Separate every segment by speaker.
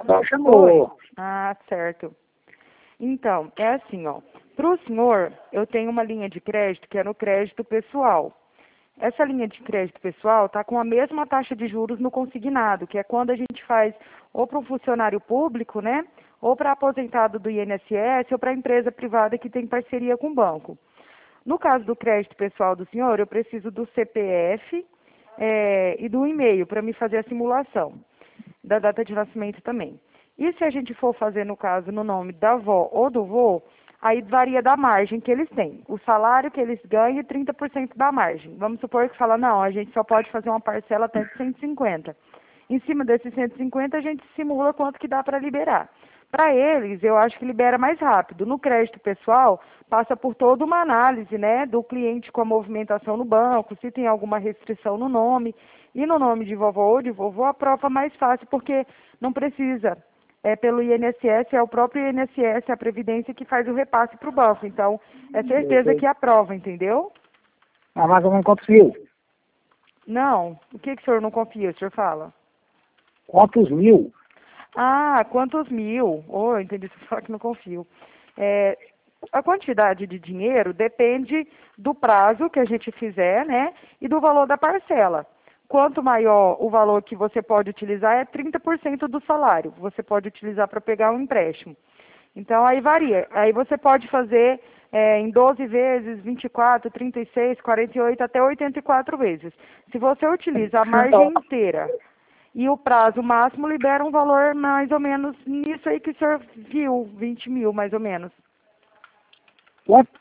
Speaker 1: Ela chamou.
Speaker 2: Ah, certo. Então, é assim, ó. Para o senhor, eu tenho uma linha de crédito que é no crédito pessoal. Essa linha de crédito pessoal está com a mesma taxa de juros no consignado, que é quando a gente faz ou para um funcionário público, né? Ou para aposentado do INSS ou para empresa privada que tem parceria com o banco. No caso do crédito pessoal do senhor, eu preciso do CPF e do e-mail para me fazer a simulação, da data de nascimento também. E se a gente for fazer, no caso, no nome da avó ou do vô, aí varia da margem que eles têm. O salário que eles ganham e 30% da margem. Vamos supor que fala, não, a gente só pode fazer uma parcela até de 150. Em cima desses 150, a gente simula quanto que dá para liberar. Para eles, eu acho que libera mais rápido. No crédito pessoal, passa por toda uma análise, né, do cliente com a movimentação no banco, se tem alguma restrição no nome. E no nome de vovó ou de vovô, a prova é mais fácil, porque não precisa. É pelo INSS, é o próprio INSS, a Previdência, que faz o repasse para o banco. Então, é certeza que aprova, entendeu?
Speaker 1: Ah, mais ou menos quantos mil?
Speaker 2: Não. O que o senhor não confia? O senhor fala.
Speaker 1: Quantos mil?
Speaker 2: Ah, quantos mil? Oh, entendi, você fala que não confio. É, a quantidade de dinheiro depende do prazo que a gente fizer, né? E do valor da parcela. Quanto maior o valor que você pode utilizar, é 30% do salário. Você pode utilizar para pegar um empréstimo. Então, aí varia. Aí você pode fazer em 12 vezes, 24, 36, 48, até 84 vezes. Se você utiliza a margem inteira e o prazo máximo, libera um valor mais ou menos nisso aí que o senhor viu, 20 mil mais ou menos.
Speaker 1: Quanto?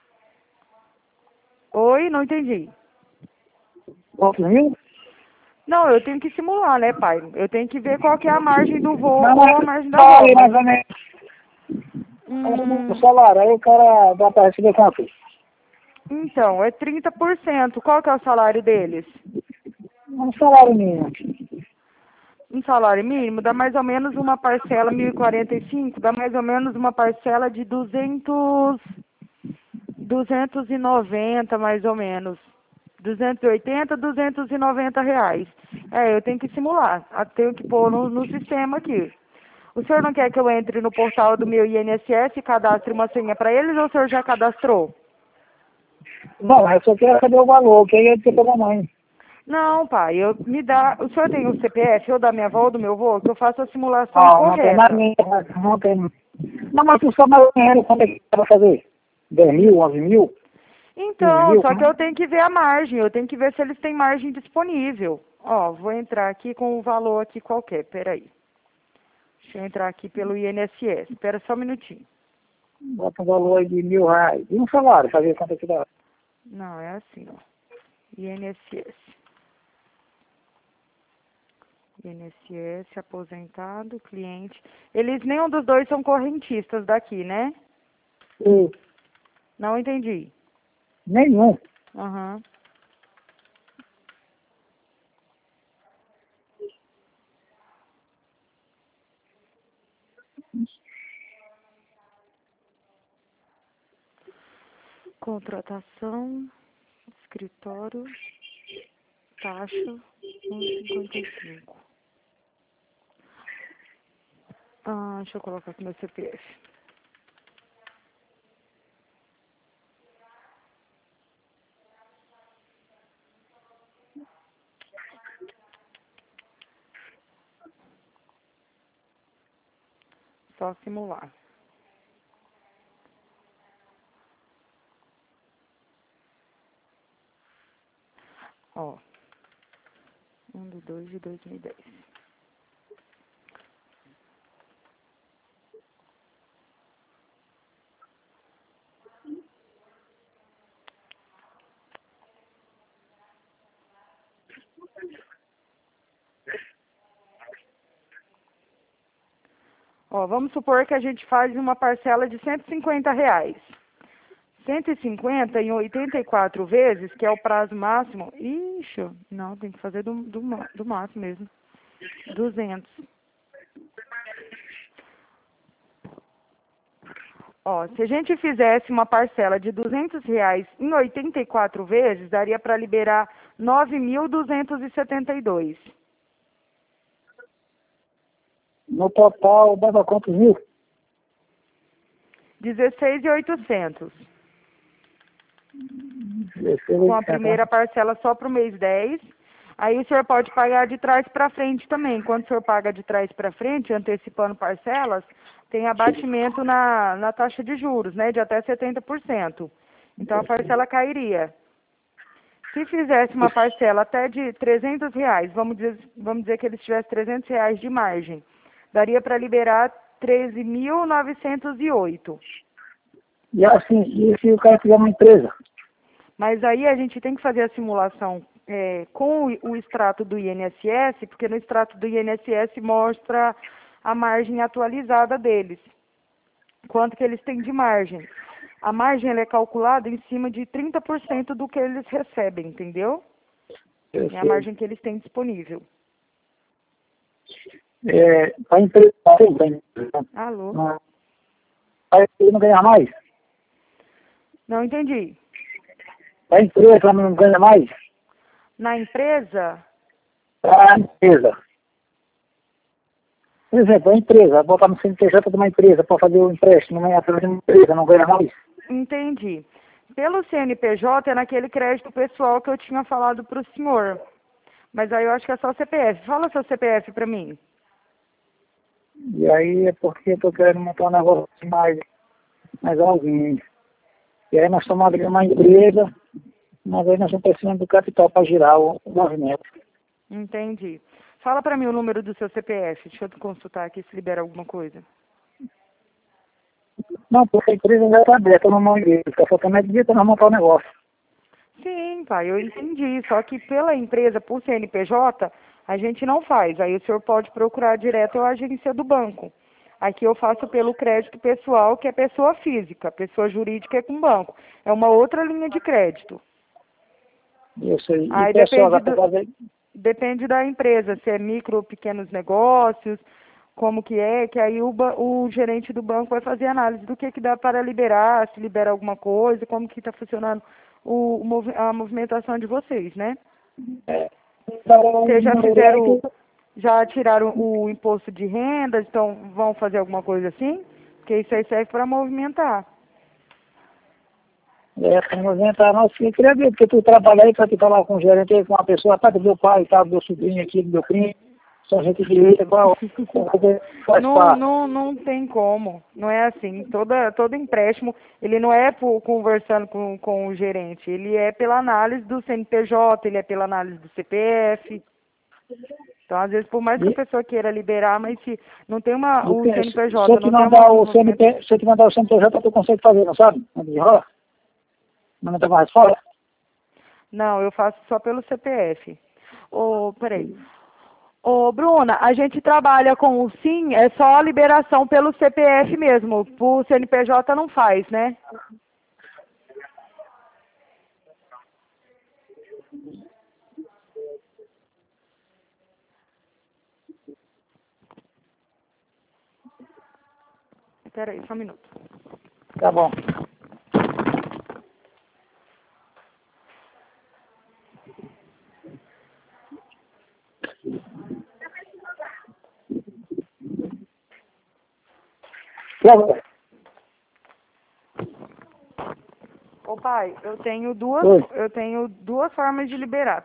Speaker 2: Oi, não entendi.
Speaker 1: Quantos mil?
Speaker 2: Não, eu tenho que simular, né, pai? Eu tenho que ver qual que é a margem do vô
Speaker 1: Não,
Speaker 2: ou a
Speaker 1: mas
Speaker 2: margem da
Speaker 1: fala
Speaker 2: avó.
Speaker 1: aí
Speaker 2: Mas,
Speaker 1: mais ou menos o
Speaker 2: hum,
Speaker 1: salário. Aí o cara dá para receber quanto?
Speaker 2: então, é 30%. Qual que é o salário deles?
Speaker 1: Um salário mínimo.
Speaker 2: Um salário mínimo dá mais ou menos uma parcela, 1.045, dá mais ou menos uma parcela de 290 mais ou menos. 280, R$ 290. É, eu tenho que simular, tenho que pôr no sistema aqui. O senhor não quer que eu entre no portal do meu INSS e cadastre uma senha para eles ou o senhor já cadastrou?
Speaker 1: Não, eu só quero saber o valor, que aí eu tenho para a mãe.
Speaker 2: Não, pai, me dá. O senhor tem o CPF ou da minha avó ou do meu avô, que eu faço a simulação
Speaker 1: Não, não tem mais
Speaker 2: correta.
Speaker 1: dinheiro, não tem. Não, mas tu só mais dinheiro, quanto é que vai fazer? 10 mil, 11 mil, 15
Speaker 2: Então,
Speaker 1: mil?
Speaker 2: só que eu tenho que ver a margem, eu tenho que ver se eles têm margem disponível. Ó, vou entrar aqui com um valor aqui qualquer, peraí. Deixa eu entrar aqui pelo INSS, espera só um minutinho.
Speaker 1: Bota um valor aí de R$ 1.000. E um salário, fazer quanto é que dá?
Speaker 2: Não, é assim, ó. INSS. INSS, aposentado, cliente. Eles, nenhum dos dois são correntistas daqui, né?
Speaker 1: E
Speaker 2: Não entendi.
Speaker 1: nenhum.
Speaker 2: Aham. Contratação, escritório, taxa, 1,55. Ah, deixa eu colocar aqui meu CPF. Só simular. Ó, 1/2/2010. Ó, vamos supor que a gente faz uma parcela de R$ 150. 150 em 84 vezes, que é o prazo máximo. Ixi, não, tem que fazer do máximo mesmo. 200. Ó, se a gente fizesse uma parcela de R$ 200 em 84 vezes, daria para liberar 9.272.
Speaker 1: No total, dava quantos mil?
Speaker 2: 16.800.
Speaker 1: 16,
Speaker 2: Com a primeira parcela só para o mês 10. Aí o senhor pode pagar de trás para frente também. Quando o senhor paga de trás para frente, antecipando parcelas, tem abatimento na taxa de juros, né, de até 70%. Então a parcela cairia. Se fizesse uma parcela até de R$ 300, vamos dizer que eles tivessem R$ 300 de margem, daria para liberar 13.908.
Speaker 1: E assim, e se o cara tiver uma empresa?
Speaker 2: Mas aí a gente tem que fazer a simulação com o extrato do INSS, porque no extrato do INSS mostra a margem atualizada deles, quanto que eles têm de margem. A margem ela é calculada em cima de 30% do que eles recebem, entendeu? É a margem que eles têm disponível.
Speaker 1: A empresa
Speaker 2: Alô?
Speaker 1: a empresa não ganha mais?
Speaker 2: Não entendi.
Speaker 1: A empresa não ganha mais?
Speaker 2: Na empresa?
Speaker 1: A empresa. Por exemplo, a empresa, botar no CNPJ de uma empresa para fazer o empréstimo, não é através de uma empresa, não ganha mais?
Speaker 2: Entendi. Pelo CNPJ é naquele crédito pessoal que eu tinha falado para o senhor. Mas aí eu acho que é só CPF. Fala seu CPF para mim.
Speaker 1: E aí é porque eu estou querendo montar um negócio mais alguém. E aí nós estamos abrindo uma empresa, mas aí nós estamos precisando do capital para girar o movimento.
Speaker 2: Entendi. Fala para mim o número do seu CPF. Deixa eu consultar aqui se libera alguma coisa.
Speaker 1: Não, porque a empresa já está aberta no nome dele, fica faltando mais dia para nós montar o negócio.
Speaker 2: Sim, pai, eu entendi. Só que pela empresa, por CNPJ, a gente não faz. Aí o senhor pode procurar direto a agência do banco. Aqui eu faço pelo crédito pessoal, que é pessoa física. Pessoa jurídica é com banco. É uma outra linha de crédito.
Speaker 1: Isso aí.
Speaker 2: Aí
Speaker 1: E pessoal, vai fazer...
Speaker 2: depende da empresa, se é micro ou pequenos negócios, como que é, que aí o gerente do banco vai fazer análise do que dá para liberar, se libera alguma coisa, como que está funcionando a movimentação de vocês, né? Vocês já tiraram o imposto de renda, então vão fazer alguma coisa assim? Porque isso aí serve para movimentar.
Speaker 1: Para movimentar, nossa, eu queria ver, porque tu trabalha aí para te falar com o gerente, aí, com uma pessoa, tá, do meu pai, tá, do meu sobrinho aqui, do meu primo, só gente direita, igual, faz parte.
Speaker 2: Não tem como, não é assim. Todo empréstimo, ele não é conversando com o gerente, ele é pela análise do CNPJ, ele é pela análise do CPF. Então, às vezes, por mais que a pessoa queira liberar, mas se não tem o CNPJ,
Speaker 1: se eu te mandar o CNPJ, tu consegue fazer, não sabe? Não tem mais fora?
Speaker 2: Não, eu faço só pelo CPF. Peraí. Ô, Bruna, a gente trabalha com o SIM, é só a liberação pelo CPF mesmo. Por CNPJ não faz, né? Peraí, só um minuto.
Speaker 1: Tá bom.
Speaker 2: Ô pai, eu tenho duas formas de liberar.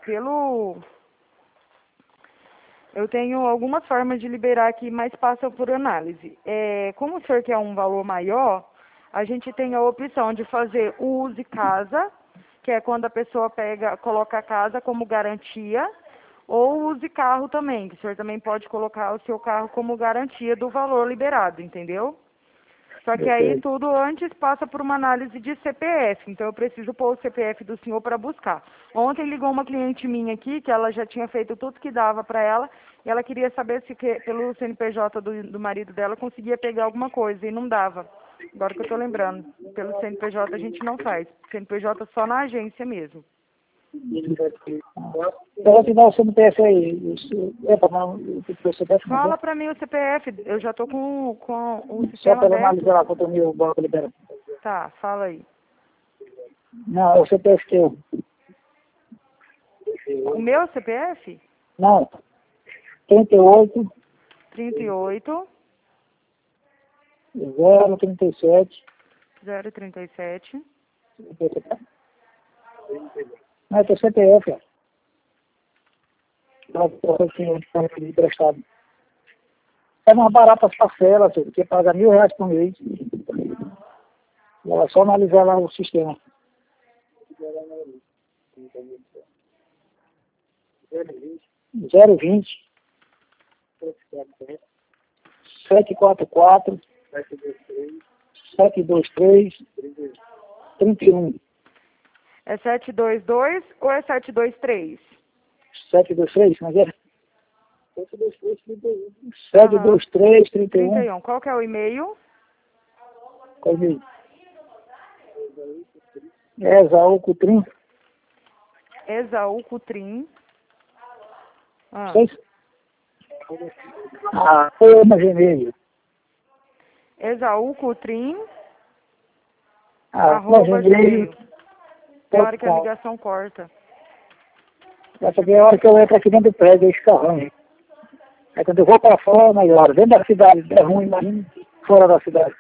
Speaker 2: Eu tenho algumas formas de liberar aqui, mas passam por análise. Como o senhor quer um valor maior, a gente tem a opção de fazer o use casa, que é quando a pessoa coloca a casa como garantia, ou use carro também, que o senhor também pode colocar o seu carro como garantia do valor liberado, entendeu? Só que aí tudo antes passa por uma análise de CPF, então eu preciso pôr o CPF do senhor para buscar. Ontem ligou uma cliente minha aqui, que ela já tinha feito tudo que dava para ela, e ela queria saber se pelo CNPJ do marido dela conseguia pegar alguma coisa, e não dava. Agora que eu estou lembrando, pelo CNPJ a gente não faz, CNPJ só na agência mesmo.
Speaker 1: Eu vou te dar o CNPF aí.
Speaker 2: Fala para mim o CPF, eu já estou com o
Speaker 1: Só
Speaker 2: sistema
Speaker 1: pela
Speaker 2: aberto.
Speaker 1: análise lá, quanto o meu banco libera.
Speaker 2: Tá, fala aí.
Speaker 1: Não, é o CPF teu.
Speaker 2: O meu CPF?
Speaker 1: Não. 38.
Speaker 2: 38
Speaker 1: 037.
Speaker 2: 037.
Speaker 1: Não, é teu CPF, ó. Ela tem que emprestado. É mais barato as parcelas, filho, porque paga R$ 1.000 por mês. É só analisar lá o sistema. 020 744 723 31.
Speaker 2: É 722 ou é 723?
Speaker 1: 723, mas é 723 31.
Speaker 2: 31. Qual que é o e-mail?
Speaker 1: Qual é? Esaú Cutrim.
Speaker 2: Esaú Cutrim.
Speaker 1: Foi uma Gmail.
Speaker 2: Esaú Cutrim.
Speaker 1: Arroba
Speaker 2: Gmail. Tem hora que a
Speaker 1: .com.
Speaker 2: ligação corta.
Speaker 1: Essa aqui é a hora que eu entro aqui dentro do prédio, esse carrão. Aí quando eu vou para fora, melhor. Dentro da cidade é ruim, imagina fora da cidade.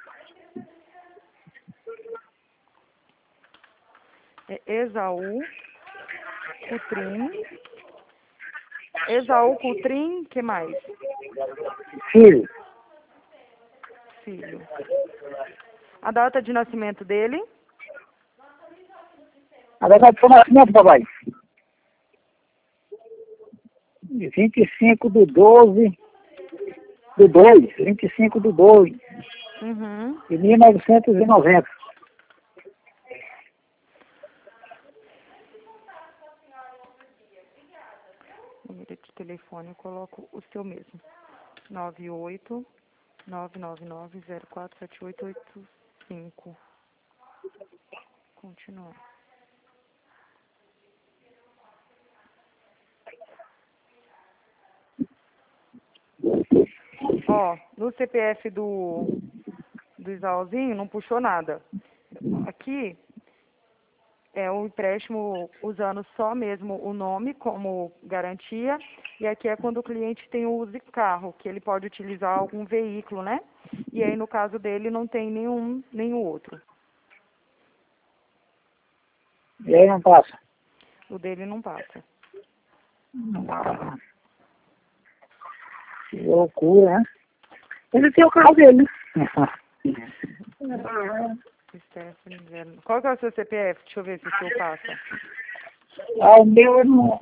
Speaker 2: É Esaú Cutrim. Esaú Cutrim, que mais?
Speaker 1: Filho.
Speaker 2: Filho. A data de nascimento dele?
Speaker 1: A data de nascimento, papai. 25 do 12 do 2. 25 do 2 de 1990.
Speaker 2: Número de telefone, eu coloco o seu mesmo. 98-999-047885. Continuar. Ó, no CPF do Isalzinho não puxou nada. Aqui é um empréstimo usando só mesmo o nome como garantia, e aqui é quando o cliente tem uso de carro, que ele pode utilizar algum veículo, né? E aí no caso dele não tem nenhum outro.
Speaker 1: E aí não passa?
Speaker 2: O dele não passa.
Speaker 1: Que loucura, né? Ele tem o carro dele, né?
Speaker 2: Stephanie Zero. Qual que é o seu CPF? Deixa eu ver se o seu passa.
Speaker 1: O meu eu não...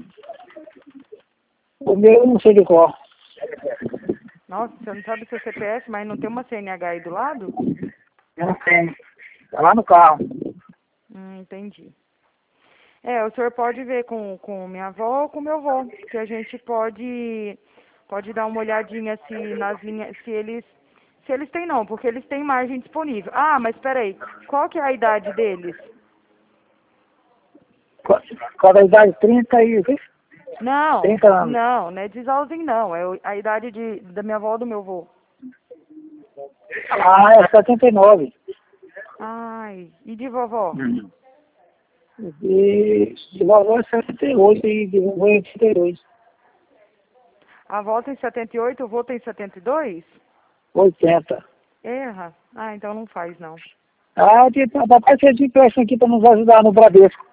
Speaker 1: O meu eu não sei de qual.
Speaker 2: Nossa, você não sabe o seu CPF, mas não tem uma CNH aí do lado?
Speaker 1: Eu não tenho. Tá lá no carro.
Speaker 2: Entendi. O senhor pode ver com minha avó ou com meu avô, que a gente pode dar uma olhadinha se nas linhas, se eles têm não, porque eles têm margem disponível. Ah, mas espera aí, qual que é a idade deles?
Speaker 1: Qual a idade? 30 e...
Speaker 2: Não,
Speaker 1: 30 anos.
Speaker 2: não é de Isalzinho não, é a idade da minha avó ou do meu avô.
Speaker 1: É 79.
Speaker 2: Ai, e de vovó?
Speaker 1: De vovó é 78 e de vovô é 82.
Speaker 2: A avó tem 78, o vô tem 72?
Speaker 1: 80.
Speaker 2: Erra. Ah, então não faz não.
Speaker 1: Papai fez de empréstimo aqui para nos ajudar no Bradesco.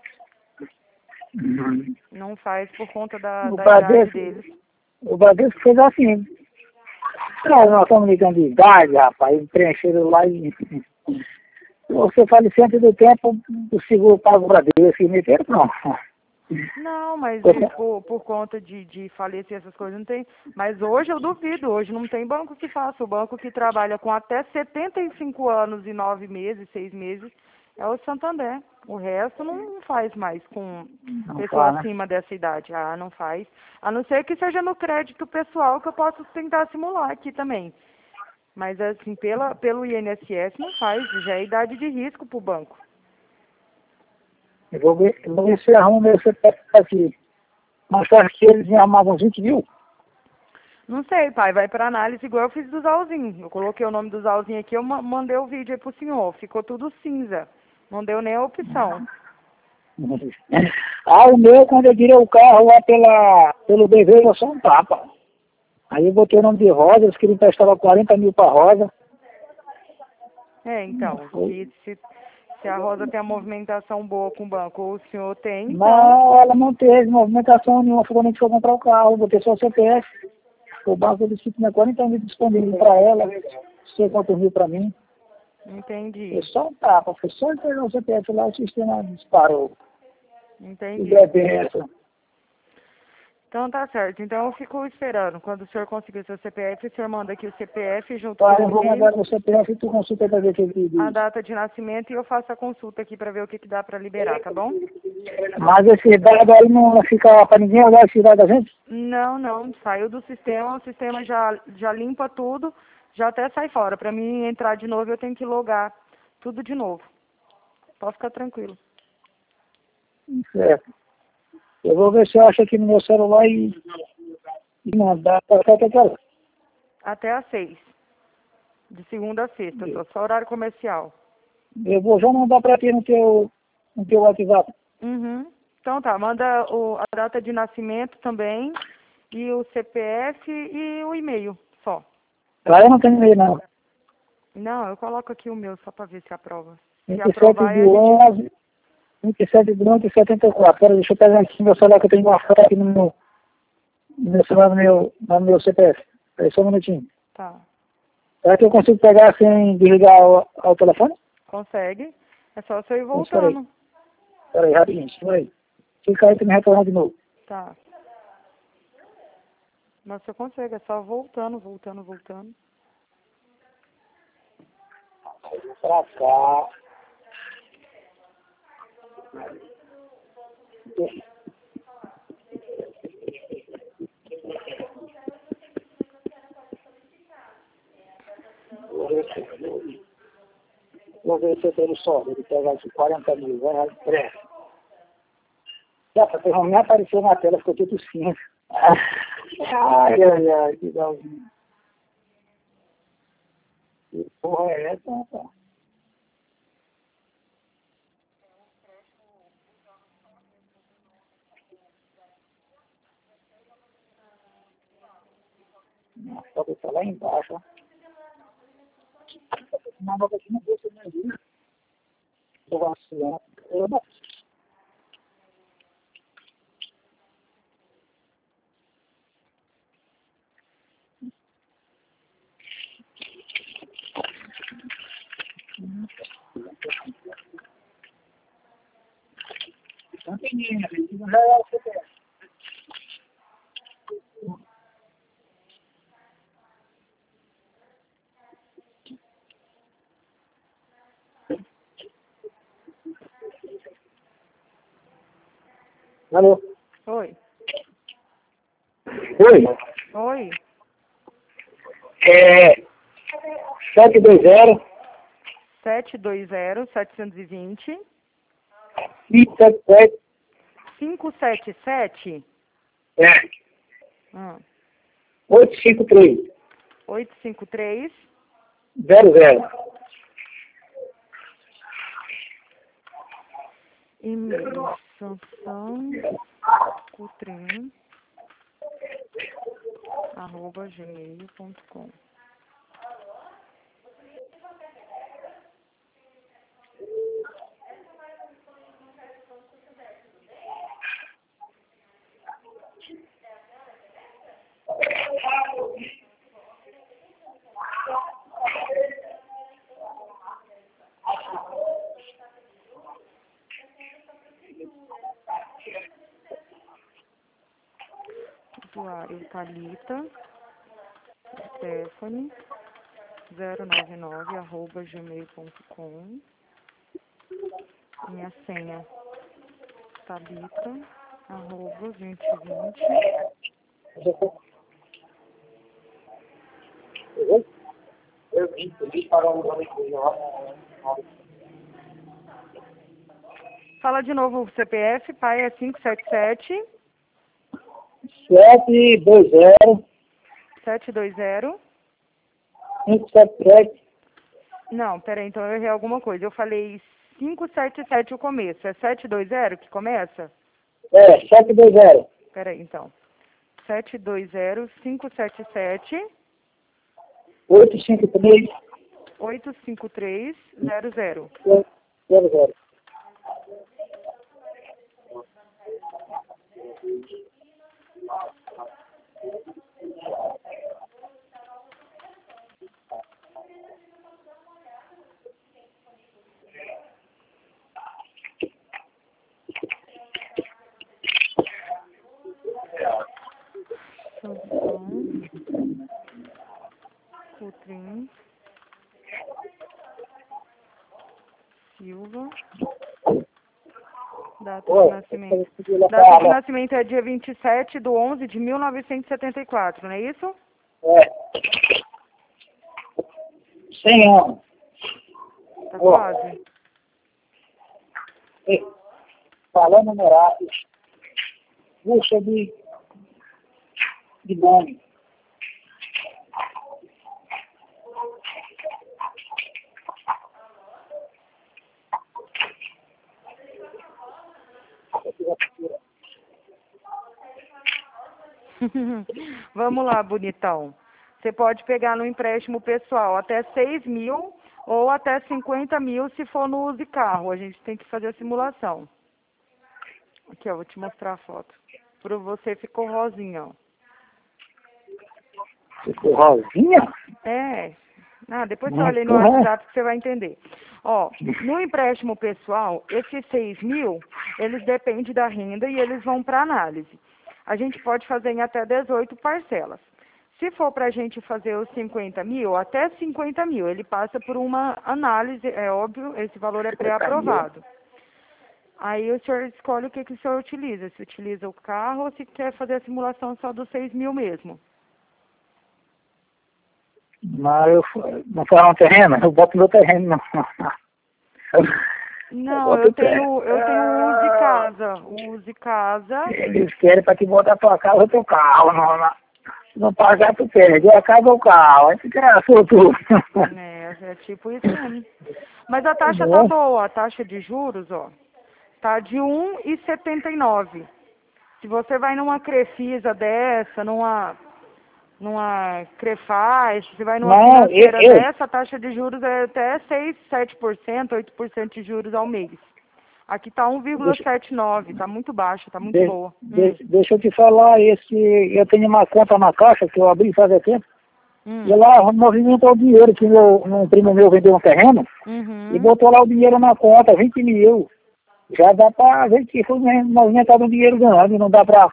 Speaker 2: Não faz por conta da
Speaker 1: O
Speaker 2: idade
Speaker 1: Bradesco,
Speaker 2: deles.
Speaker 1: o Bradesco fez assim. Nós estamos ligando de idade, rapaz, preencheram lá e... Você faleceu antes do tempo, o seguro paga o Bradesco e meteram, não.
Speaker 2: Não, mas por conta de falecer essas coisas não tem. Mas hoje eu duvido, hoje não tem banco que faça. O banco que trabalha com até 75 anos e 9 meses, 6 meses, é o Santander. O resto não faz mais com pessoa acima dessa idade. Ah, não faz. A não ser que seja no crédito pessoal, que eu posso tentar simular aqui também. Mas assim, pelo INSS não faz, já é idade de risco para o banco.
Speaker 1: Eu vou ver se arruma meu CPF aqui. Mas você acha que eles iam arrumar uns 20 mil?
Speaker 2: Não sei, pai, vai para análise igual eu fiz do Zalzinho. Eu coloquei o nome do Zalzinho aqui, eu mandei o vídeo aí pro senhor. Ficou tudo cinza. Não deu nem a opção.
Speaker 1: O meu, quando eu tirei o carro lá pelo dever, eu sou um tapa. Aí eu botei o nome de Rosa, eles queriam emprestar 40 mil para Rosa.
Speaker 2: Então, se a Rosa tem a movimentação boa com o banco, ou o senhor tem, então...
Speaker 1: Não, ela não teve movimentação nenhuma, foi quando a gente foi comprar o carro, eu botei só o CPF. O banco disse que tinha 40 mil disponível para ela, sei quanto mil para mim.
Speaker 2: Entendi.
Speaker 1: Foi só um tapa, foi só entregar o CPF lá, o sistema disparou.
Speaker 2: Entendi.
Speaker 1: E é benção.
Speaker 2: Então tá certo. Então eu fico esperando. Quando o senhor conseguir o seu CPF, o senhor manda aqui o CPF junto
Speaker 1: Tá,
Speaker 2: com
Speaker 1: eu vou
Speaker 2: o
Speaker 1: mandar
Speaker 2: e-mail,
Speaker 1: o CPF e tu consulta para ver o que ele diz.
Speaker 2: a data de nascimento e eu faço a consulta aqui para ver o que dá para liberar, tá bom?
Speaker 1: Mas esse dado aí não fica para ninguém olhar esse dado da gente?
Speaker 2: Não. Saiu do sistema, o sistema já limpa tudo, já até sai fora. Para mim entrar de novo, eu tenho que logar tudo de novo. Pode ficar tranquilo.
Speaker 1: Certo. Eu vou ver se eu acho aqui no meu celular e mandar para cá, aquela.
Speaker 2: Até às 6, de segunda a sexta, só horário comercial.
Speaker 1: Eu vou já mandar para ti no teu WhatsApp.
Speaker 2: Uhum. Então tá, manda a data de nascimento também, e o CPF e o e-mail, só.
Speaker 1: Lá eu não tenho e-mail, não.
Speaker 2: Não, eu coloco aqui o meu só para ver se aprova. Se
Speaker 1: 27
Speaker 2: aprovar,
Speaker 1: de
Speaker 2: aí a gente...
Speaker 1: 11, 27 de 11 de 74. Pera, deixa eu pegar aqui meu celular que eu tenho uma foto aqui no meu celular, no meu CPF. Peraí, só um minutinho.
Speaker 2: Tá,
Speaker 1: Será que eu consigo pegar sem desligar ao telefone?
Speaker 2: consegue. É só você ir
Speaker 1: Espera aí.
Speaker 2: voltando.
Speaker 1: Espera aí, rapidinho. Espera aí. Fica aí que me retornar de novo.
Speaker 2: Tá. Mas você consegue, é só voltando.
Speaker 1: Pra cá. Vou ver se eu tenho sorte. Ele pega aqui 40 mil. Vai pressa. Já, para me apareceu na tela, ficou tudo cinza. Ai, que legalzinho. Que porra é essa, rapaz? A foto está lá embaixo, ó. Uma nova aqui não deixa nem vir. Tô vacilando. Não tem ninguém, gente. Não já é o CPF. Alô?
Speaker 2: Oi.
Speaker 1: Oi.
Speaker 2: Oi.
Speaker 1: É 720
Speaker 2: 720-720
Speaker 1: 577
Speaker 2: 577
Speaker 1: 853
Speaker 2: 853
Speaker 1: 00.
Speaker 2: e-mail Sansão Cutrim @gmail.com. Usuário Thalita Stephanie 099 @gmail.com. Minha senha Thalita @2020. Fala de novo o CPF, pai é 577
Speaker 1: 720
Speaker 2: 720.
Speaker 1: 577
Speaker 2: Não, peraí, então eu errei alguma coisa. Eu falei 577 o começo. É 720 que começa?
Speaker 1: 720
Speaker 2: Peraí, então. 720-577
Speaker 1: 853
Speaker 2: 85300.
Speaker 1: 00.
Speaker 2: Cutrim Silva. Data de nascimento. Data de nascimento é dia 27/11/1974, não é isso?
Speaker 1: É. 100 anos.
Speaker 2: Tá quase.
Speaker 1: Falando numerado. Bucha de nome.
Speaker 2: Vamos lá, bonitão. Você pode pegar no empréstimo pessoal até 6.000 ou até 50.000 se for no Use Carro. A gente tem que fazer a simulação. Aqui, ó, vou te mostrar a foto. Para você ficou rosinha, ó.
Speaker 1: Ficou rosinha?
Speaker 2: É. Ah, depois você olha aí no WhatsApp que você vai entender. Ó, no empréstimo pessoal, esses 6.000, eles dependem da renda e eles vão para análise. A gente pode fazer em até 18 parcelas. Se for para a gente fazer os 50.000, até 50.000, ele passa por uma análise, é óbvio, esse valor é pré-aprovado. Aí o senhor escolhe o que o senhor utiliza, se utiliza o carro ou se quer fazer a simulação só dos 6.000 mesmo.
Speaker 1: Mas eu não foi um terreno, eu boto meu terreno, não.
Speaker 2: Não, eu tenho Use Casa. Use Casa.
Speaker 1: Eles querem para te botar a tua casa ou teu carro. Se não pagar, tu perde. A casa ou o carro. Aí fica tudo.
Speaker 2: É tipo isso mesmo. Mas a taxa tá boa. A taxa de juros, ó, tá de 1,79. Se você vai numa Crefisa dessa, numa Crefaz, se vai numa financeira dessa, a taxa de juros é até 6, 7%, 8% de juros ao mês. Aqui tá 1,79, tá muito baixo, tá muito boa.
Speaker 1: Deixa eu te falar, eu tenho uma conta na Caixa que eu abri faz tempo. E lá movimentou o dinheiro que um primo meu vendeu um terreno e botou lá o dinheiro na conta, 20.000. Já dá pra ver que foi movimentado um dinheiro grande, não dá pra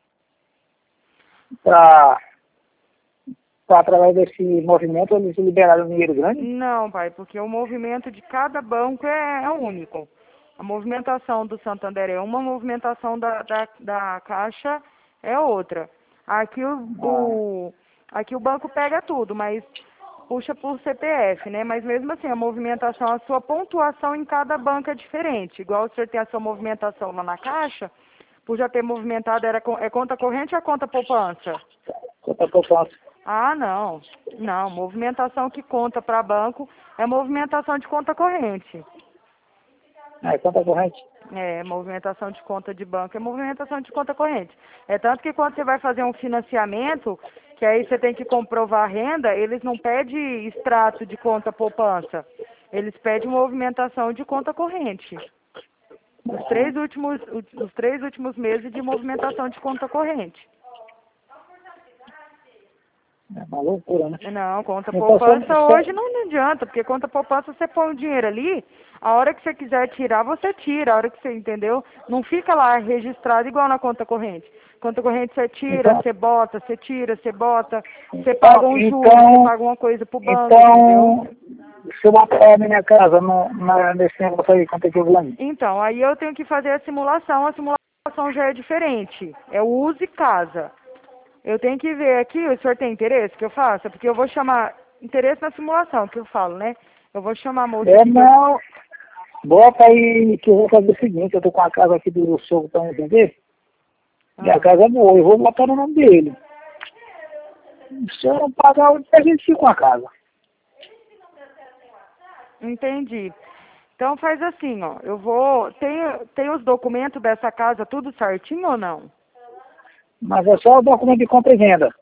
Speaker 1: através desse movimento eles liberaram dinheiro grande?
Speaker 2: Não, pai, porque o movimento de cada banco é único. A movimentação do Santander é uma, a movimentação da Caixa é outra. Aqui aqui o banco pega tudo, mas puxa por CPF, né? Mas mesmo assim, a movimentação, a sua pontuação em cada banco é diferente. Igual o senhor tem a sua movimentação lá na Caixa, por já ter movimentado, é conta corrente ou é conta poupança?
Speaker 1: Conta poupança.
Speaker 2: Ah, não. Não, movimentação que conta para banco é movimentação de conta corrente.
Speaker 1: É conta corrente?
Speaker 2: É, movimentação de conta de banco é movimentação de conta corrente. É tanto que quando você vai fazer um financiamento, que aí você tem que comprovar a renda, eles não pedem extrato de conta poupança. Eles pedem movimentação de conta corrente. Os três últimos meses de movimentação de conta corrente.
Speaker 1: É uma loucura, né?
Speaker 2: Não, conta poupança hoje não adianta, porque conta poupança você põe o dinheiro ali, a hora que você quiser tirar, você tira, a hora que você, entendeu? Não fica lá registrado igual na conta corrente. Conta corrente você tira, você bota, você tira, você bota, você paga um juro, você paga uma coisa pro banco, entendeu?
Speaker 1: Se eu botar a minha casa nesse negócio aí, quanto é que eu ganho?
Speaker 2: Então, aí eu tenho que fazer a simulação já é diferente, é o Use Casa. Eu tenho que ver aqui, o senhor tem interesse que eu faça? Porque eu vou chamar, interesse na simulação, que eu falo, né? Eu vou chamar a moça
Speaker 1: não, bota aí que eu vou fazer o seguinte, eu tô com a casa aqui do sogro para vender, e a casa é boa, eu vou botar no nome dele. Se eu não pagar, a gente fica com a casa.
Speaker 2: Entendi. Então faz assim, ó, eu vou, tem os documentos dessa casa tudo certinho ou não?
Speaker 1: Mas é só o documento de compra e venda.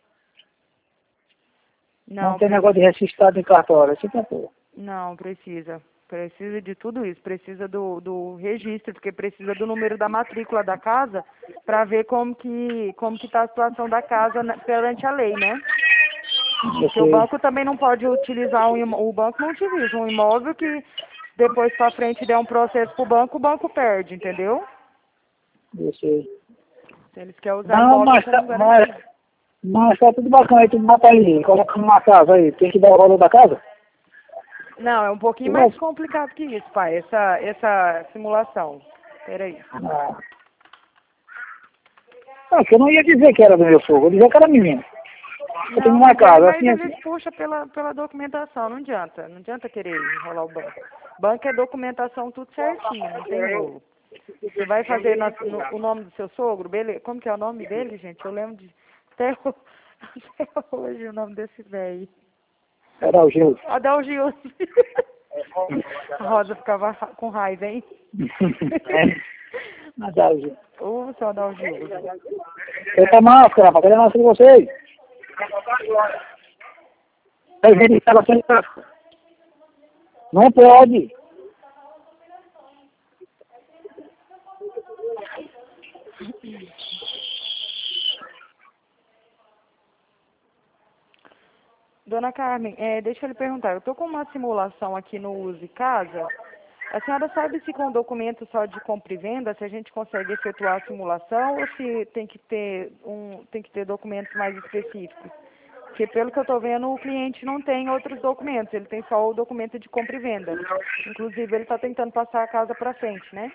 Speaker 1: Não tem negócio de registrado em cartório. Assim que é tudo.
Speaker 2: Não, precisa. Precisa de tudo isso. Precisa do registro, porque precisa do número da matrícula da casa para ver como que está a situação da casa perante a lei, né? Porque o banco também não pode utilizar o banco não utiliza um imóvel que depois para frente der um processo para o banco perde, entendeu?
Speaker 1: Eu sei.
Speaker 2: Se eles querem usar
Speaker 1: Não,
Speaker 2: imóvel como garantia.
Speaker 1: mas tá tudo bacana aí, tudo bota aí, coloca numa casa aí, tem que dar o valor da casa?
Speaker 2: Não, é um pouquinho mais complicado que isso, pai, essa simulação. Peraí.
Speaker 1: Ah, que eu não ia dizer que era do meu sogro, eu ia dizer que era menino. Eu tenho uma casa,
Speaker 2: mas
Speaker 1: assim,
Speaker 2: eles puxam pela documentação, não adianta querer enrolar o banco. Banco é documentação tudo certinho, não tem rolo. Você vai fazer o nome do seu sogro, beleza? Como que é o nome dele, gente? Eu lembro de até hoje o nome desse velho.
Speaker 1: era o Gil.
Speaker 2: Adalgil. A Rosa ficava com raiva, hein?
Speaker 1: Adalgil.
Speaker 2: Ô, seu Adalgil.
Speaker 1: Eita máscara, rapaz, cadê a máscara de vocês? Tem gente que estava sem máscara. Não pode.
Speaker 2: Dona Carmen, deixa eu lhe perguntar, eu estou com uma simulação aqui no Use Casa. A senhora sabe se com documento só de compra e venda, se a gente consegue efetuar a simulação ou se tem que ter documentos mais específicos? Porque pelo que eu estou vendo, o cliente não tem outros documentos, ele tem só o documento de compra e venda. Inclusive, ele está tentando passar a casa para frente, né?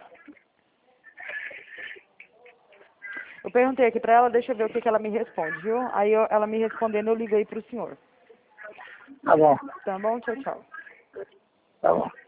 Speaker 2: Eu perguntei aqui para ela, deixa eu ver o que ela me responde, viu? Aí ela me respondendo, eu liguei para o senhor.
Speaker 1: Tá bom.
Speaker 2: Tá bom? Tchau, tchau.
Speaker 1: Tá bom.